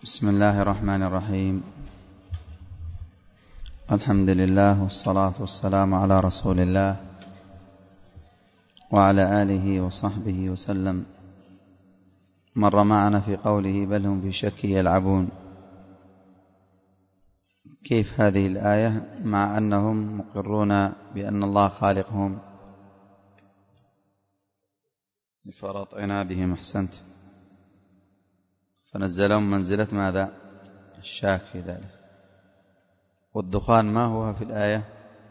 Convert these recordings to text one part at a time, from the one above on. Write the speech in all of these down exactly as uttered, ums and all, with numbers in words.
بسم الله الرحمن الرحيم. الحمد لله والصلاة والسلام على رسول الله وعلى آله وصحبه وسلم. مر معنا في قوله بل هم في شك يلعبون. كيف هذه الآية مع أنهم مقرون بأن الله خالقهم لفرط عنادهم؟ أحسنت. فنزلهم منزلة ماذا؟ الشاك في ذلك. والدخان ما هو في الآية؟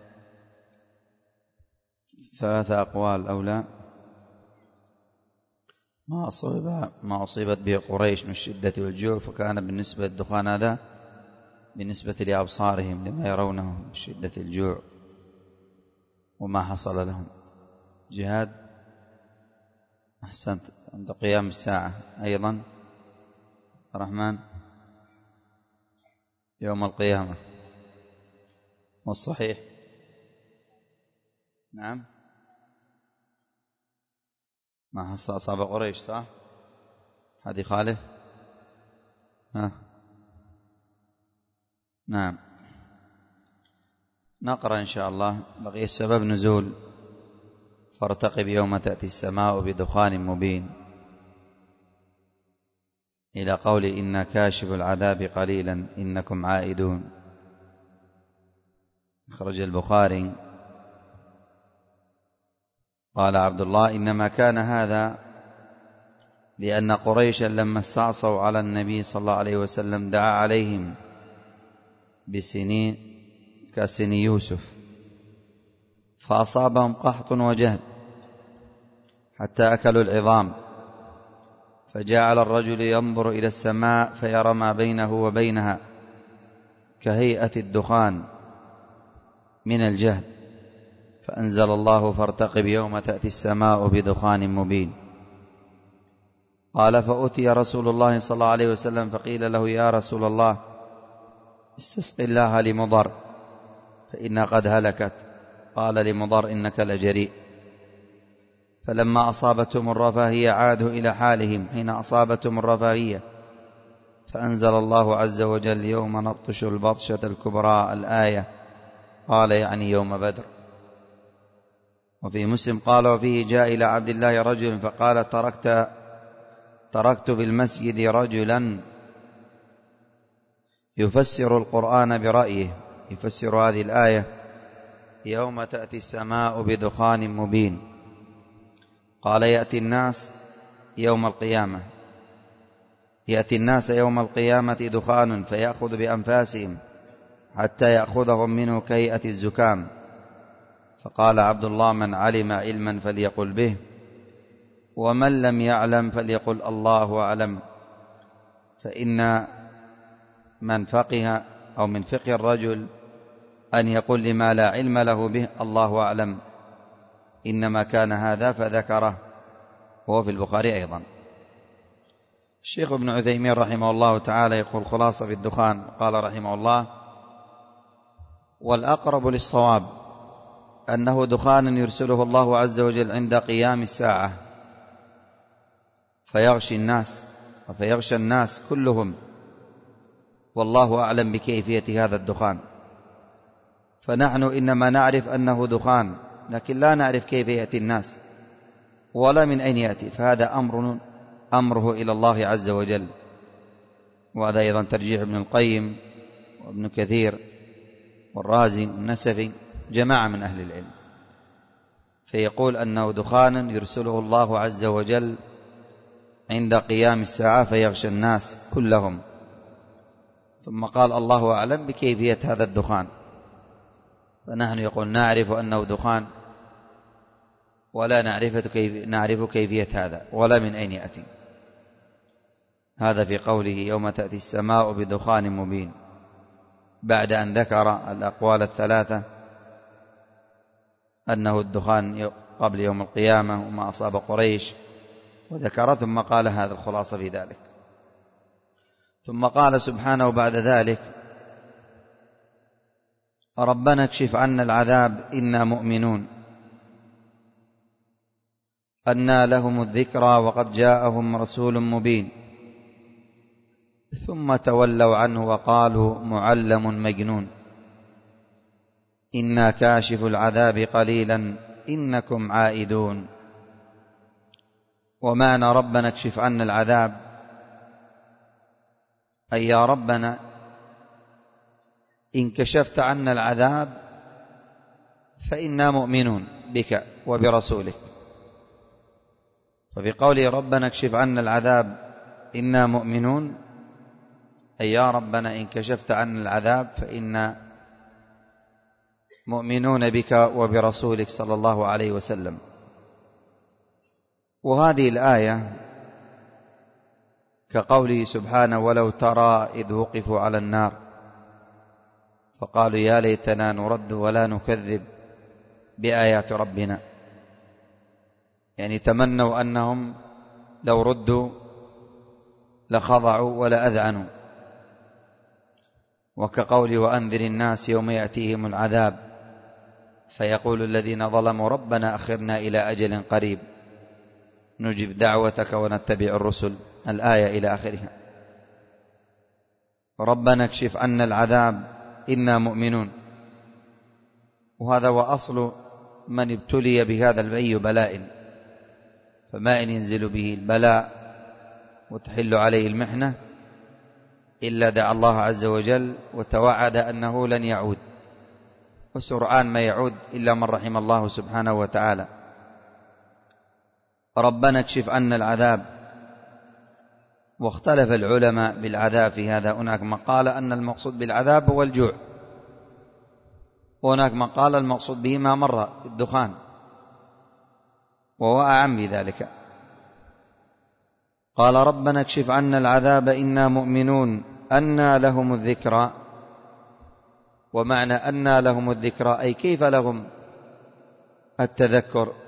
ثلاثة أقوال أو لا؟ ما أصيب ما أصيبت به قريش من الشدة والجوع، فكان بالنسبة للدخان هذا بالنسبة لأبصارهم لما يرونه من شدة الجوع وما حصل لهم. جهاد، أحسنت. عند قيام الساعة أيضا الرحمن يوم القيامة. والصحيح نعم ما حصل أصاب قريش، صح؟ هذه خالف. ها نعم نقرأ إن شاء الله. بقي السبب نزول فارتقب يوم تأتي السماء بدخان مبين إلى قول إن كاشف العذاب قليلا إنكم عائدون. خرج البخاري قال عبد الله إنما كان هذا لأن قريشا لما استعصوا على النبي صلى الله عليه وسلم دعا عليهم بسنين كسن يوسف فأصابهم قحط وجهد حتى أكلوا العظام، فجعل الرجل ينظر إلى السماء فيرى ما بينه وبينها كهيئة الدخان من الجهد، فأنزل الله فارتقب يوم تأتي السماء بدخان مبين. قال فأتي رسول الله صلى الله عليه وسلم فقيل له يا رسول الله استسق الله لمضر فإنها قد هلكت. قال لمضر إنك لجريء. فلما أصابتهم الرفاهية عادوا إلى حالهم حين أصابتهم الرفاهية، فأنزل الله عز وجل يوم نبطش البطشة الكبرى الآية. قال يعني يوم بدر. وفي مسلم قال وفيه جاء إلى عبد الله رجل فقال تركت تركت بالمسجد رجلا يفسر القرآن برأيه، يفسر هذه الآية يوم تأتي السماء بدخان مبين. قال يأتي الناس يوم القيامة يأتي الناس يوم القيامة دخان فيأخذ بأنفاسهم حتى يأخذهم منه كهيئة الزكام. فقال عبد الله من علم علما فليقل به ومن لم يعلم فليقل الله أعلم. فإن من فقه أو من فقه الرجل أن يقول لما لا علم له به الله أعلم، إنما كان هذا فذكره، وهو في البخاري أيضا. الشيخ ابن عثيمين رحمه الله تعالى يقول خلاصة في الدخان. قال رحمه الله والأقرب للصواب أنه دخان يرسله الله عز وجل عند قيام الساعة فيغشي الناس وفيغشى الناس كلهم، والله أعلم بكيفية هذا الدخان. فنحن إنما نعرف أنه دخان لكن لا نعرف كيف يأتي الناس ولا من أين يأتي، فهذا أمر أمره إلى الله عز وجل. وهذا أيضا ترجيح ابن القيم وابن كثير والرازي والنسفي جماعة من أهل العلم. فيقول أنه دخان يرسله الله عز وجل عند قيام الساعة فيغشى الناس كلهم. ثم قال الله أعلم بكيفية هذا الدخان. فنحن يقول نعرف أنه دخان ولا نعرف كيف نعرف كيفية هذا ولا من أين يأتي. هذا في قوله يوم تأتي السماء بدخان مبين، بعد أن ذكر الأقوال الثلاثة أنه الدخان قبل يوم القيامة وما أصاب قريش وذكر، ثم قال هذا الخلاصة في ذلك. ثم قال سبحانه بعد ذلك ربنا اكشف عنا العذاب إنا مؤمنون. أنى لهم الذكرى وقد جاءهم رسول مبين. ثم تولوا عنه وقالوا معلم مجنون إنا كاشف العذاب قليلا إنكم عائدون. ومعنى ربنا اكشف عنا العذاب أي يا ربنا إن كشفت عنا العذاب فإنا مؤمنون بك وبرسولك. ففي قوله ربنا اكشف عنا العذاب إنا مؤمنون أي يا ربنا إن كشفت عنا العذاب فإنا مؤمنون بك وبرسولك صلى الله عليه وسلم. وهذه الآية كقوله سبحانه ولو ترى إذ وقفوا على النار فقالوا يا ليتنا نرد ولا نكذب بآيات ربنا، يعني تمنوا أنهم لو ردوا لخضعوا ولا أذعنوا. وكقول وأنذر الناس يوم يأتيهم العذاب فيقول الذين ظلموا ربنا أخرنا إلى أجل قريب نجب دعوتك ونتبع الرسل، الآية إلى آخرها. ربنا اكشف عنا العذاب إنا مؤمنون، وهذا هو أصل من ابتلي بهذا الأي بلاء، فما إن ينزل به البلاء وتحل عليه المحنة إلا دعا الله عز وجل وتوعد أنه لن يعود، وسرعان ما يعود إلا من رحم الله سبحانه وتعالى. ربنا اكشف عنا العذاب. واختلف العلماء بالعذاب في هذا، هناك من قال أن المقصود بالعذاب هو الجوع، وهناك من قال المقصود به ما مر الدخان، وهو أعم بذلك. قال ربنا اكشف عنا العذاب إنا مؤمنون أنى لهم الذكرى. ومعنى أنى لهم الذكرى أي كيف لهم التذكر،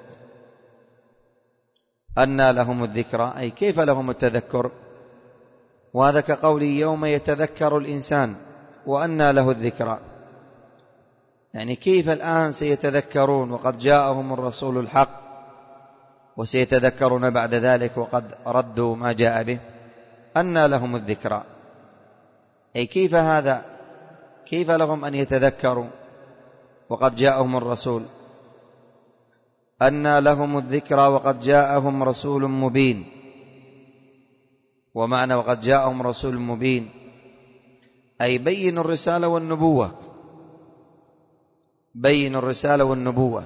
أنى لهم الذكرى أي كيف لهم التذكر. وهذا كقولي يوم يتذكر الإنسان وأنى له الذكرى، يعني كيف الآن سيتذكرون وقد جاءهم الرسول الحق، وسيتذكرون بعد ذلك وقد ردوا ما جاء به. أنى لهم الذكرى أي كيف هذا، كيف لهم أن يتذكروا وقد جاءهم الرسول. أنى لهم الذكرى وقد جاءهم رسول مبين. ومعنى وقد جاءهم رسول مبين أي بين الرسالة والنبوة، بين الرسالة والنبوة.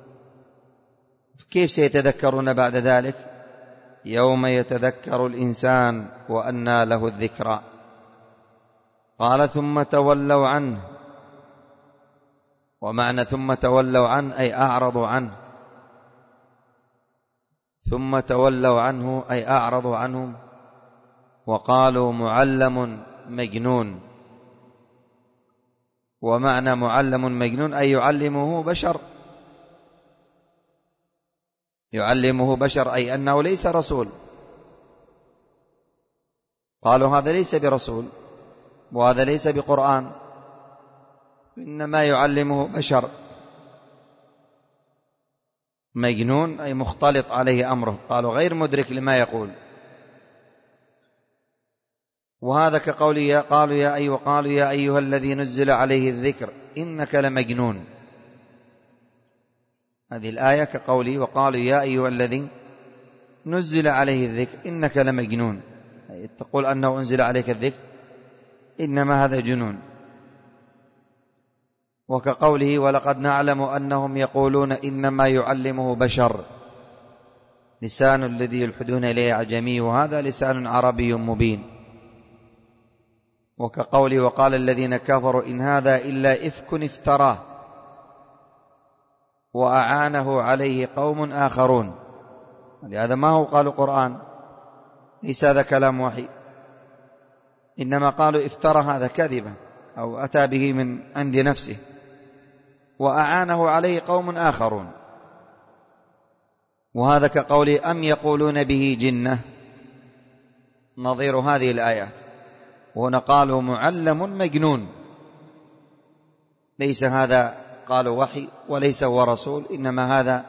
كيف سيتذكرون بعد ذلك؟ يوم يتذكر الإنسان وأنى له الذكرى. قال ثم تولوا عنه. ومعنى ثم تولوا عنه أي أعرضوا عنه، ثم تولوا عنه أي أعرضوا عنه. وقالوا معلم مجنون. ومعنى معلم مجنون أي يعلمه بشر، يعلمه بشر أي أنه ليس رسول. قالوا هذا ليس برسول وهذا ليس بقرآن، إنما يعلمه بشر. مجنون أي مختلط عليه أمره، قالوا غير مدرك لما يقول. وهذا كقولي قالوا يا أيها قالوا يا أيها الذي نزل عليه الذكر إنك لمجنون. هذه الآية كقولي وقالوا يا أيها الذي نزل عليه الذكر إنك لمجنون، تقول أنه أنزل عليك الذكر إنما هذا جنون. وكقوله ولقد نعلم أنهم يقولون إنما يعلمه بشر لسان الذي يلحدون إليه أعجمي وهذا لسان عربي مبين. وكقوله وقال الذين كفروا إن هذا إلا إفك افتراه وأعانه عليه قوم آخرون. لهذا ما هو قالوا قرآن، ليس هذا كلام وحي، إنما قالوا افترى هذا كذبا أو أتى به من عند نفسه، وأعانه عليه قوم آخرون. وهذا كقوله أم يقولون به جنة، نظير هذه الآيات. وهنا قالوا معلم مجنون، ليس هذا قالوا وحي وليس هو رسول، إنما هذا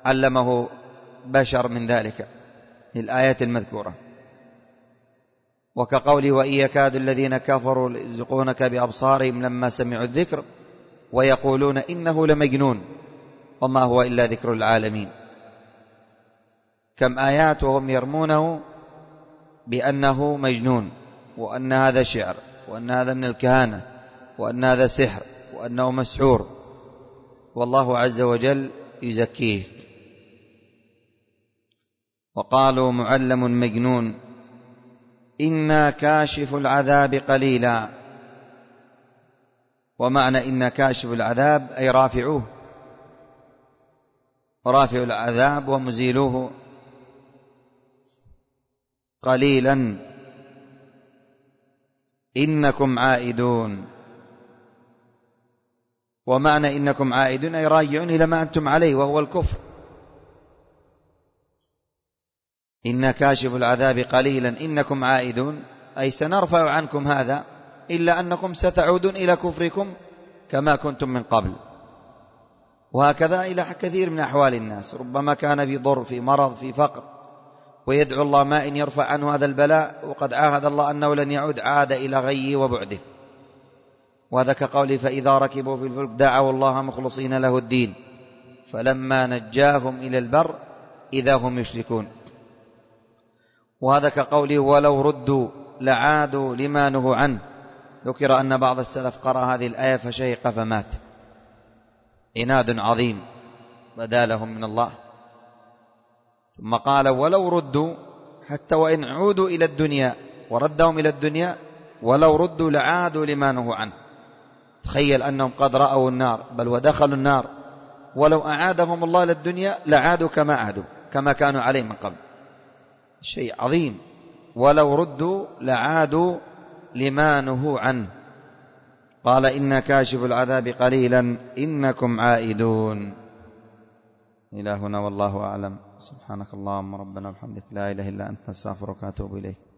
علمه بشر من ذلك الآيات المذكورة. وكقوله وإن يكاد الذين كفروا يزقونك بأبصارهم لما سمعوا الذكر ويقولون إنه لمجنون وما هو إلا ذكر العالمين. كم آيات وهم يرمونه بأنه مجنون، وأن هذا شعر، وأن هذا من الكهانة، وأن هذا سحر، وأنه مسحور، والله عز وجل يزكيه. وقالوا معلم مجنون إنا كاشف العذاب قليلا. ومعنى إنا كاشف العذاب أي رافعوه، رافع العذاب ومزيلوه قليلا إنكم عائدون. ومعنى إنكم عائدون أي راجعون إلى ما أنتم عليه وهو الكفر. إن كاشف العذاب قليلا إنكم عائدون أي سنرفع عنكم هذا إلا أنكم ستعودون إلى كفركم كما كنتم من قبل. وهكذا إلى كثير من أحوال الناس، ربما كان في ضر، في مرض، في فقر، ويدعو الله ما إن يرفع عنه هذا البلاء، وقد عاهد الله أنه لن يعود، عاد إلى غيه وبعده. وهذا كقوله فإذا ركبوا في الفلك دعوا الله مخلصين له الدين فلما نجاهم إلى البر إذا هم يشركون. وهذا كقوله ولو ردوا لعادوا لما نهوا عنه. ذكر أن بعض السلف قرأ هذه الآية فشهق فمات. عناد عظيم بدا لهم من الله. ثم قال ولو ردوا، حتى وإن عودوا إلى الدنيا وردهم إلى الدنيا، ولو ردوا لعادوا لما نهوا عنه. تخيل أنهم قد رأوا النار بل ودخلوا النار، ولو أعادهم الله إلى الدنيا لعادوا كما عادوا كما كانوا عليه من قبل. شيء عظيم. ولو ردوا لعادوا لما نهوا عنه. قال إن كاشف العذاب قليلا إنكم عائدون. إلى هنا والله أعلم. سبحانك اللهم ربنا وبحمدك لا إله إلا أنت، نستغفرك ونتوب إليك.